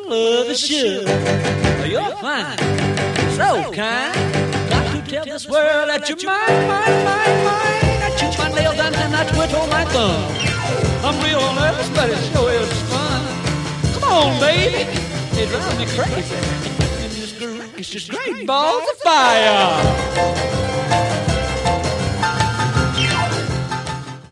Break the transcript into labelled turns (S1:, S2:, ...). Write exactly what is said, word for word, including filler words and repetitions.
S1: love is sure. You're fine, so kind. Got to tell this world that you're mine, mine, mine, mine. I chew my nails down and I twiddle my thumb. I'm real nervous, but it sure is fun. Come on, baby, it drives me crazy. And this groove is just great balls of fire.